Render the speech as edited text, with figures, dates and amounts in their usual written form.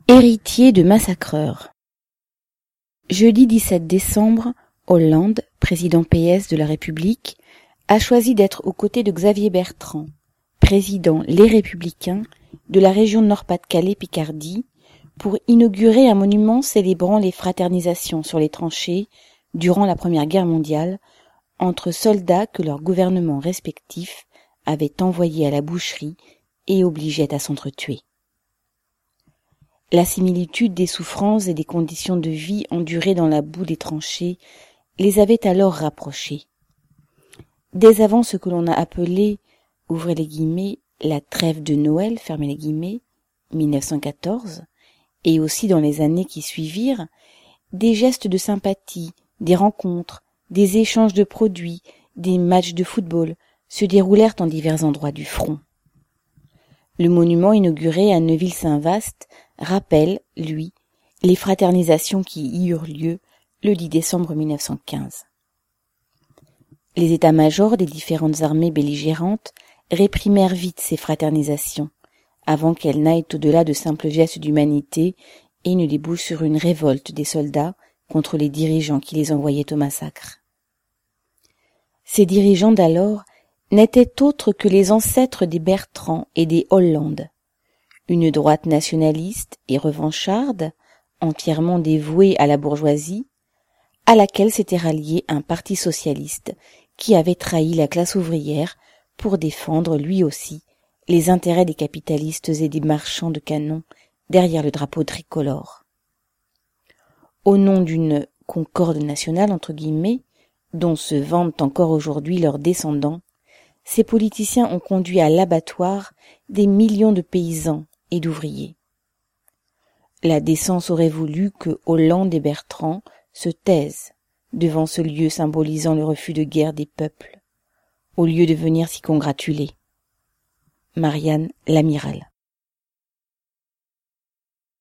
Héritier de massacreurs. Jeudi 17 décembre, Hollande, président PS de la République, a choisi d'être aux côtés de Xavier Bertrand, président Les Républicains de la région Nord-Pas-de-Calais-Picardie, pour inaugurer un monument célébrant les fraternisations sur les tranchées durant la Première Guerre mondiale entre soldats que leurs gouvernements respectifs avaient envoyés à la boucherie et obligeaient à s'entretuer. La similitude des souffrances et des conditions de vie endurées dans la boue des tranchées les avait alors rapprochés. Dès avant ce que l'on a appelé, ouvrez les guillemets, la trêve de Noël, fermez les guillemets, 1914, et aussi dans les années qui suivirent, des gestes de sympathie, des rencontres, des échanges de produits, des matchs de football se déroulèrent en divers endroits du front. Le monument inauguré à Neuville-Saint-Vaast rappelle, lui, les fraternisations qui y eurent lieu le 10 décembre 1915. Les états-majors des différentes armées belligérantes réprimèrent vite ces fraternisations, avant qu'elles n'aillent au-delà de simples gestes d'humanité et ne débouchent sur une révolte des soldats contre les dirigeants qui les envoyaient au massacre. Ces dirigeants d'alors n'étaient autres que les ancêtres des Bertrand et des Hollande, une droite nationaliste et revancharde, entièrement dévouée à la bourgeoisie, à laquelle s'était rallié un parti socialiste qui avait trahi la classe ouvrière pour défendre lui aussi les intérêts des capitalistes et des marchands de canons derrière le drapeau tricolore. Au nom d'une « concorde nationale » entre guillemets, dont se vantent encore aujourd'hui leurs descendants, ces politiciens ont conduit à l'abattoir des millions de paysans et d'ouvriers. La décence aurait voulu que Hollande et Bertrand se taisent devant ce lieu symbolisant le refus de guerre des peuples, au lieu de venir s'y congratuler. Marianne Lamiral.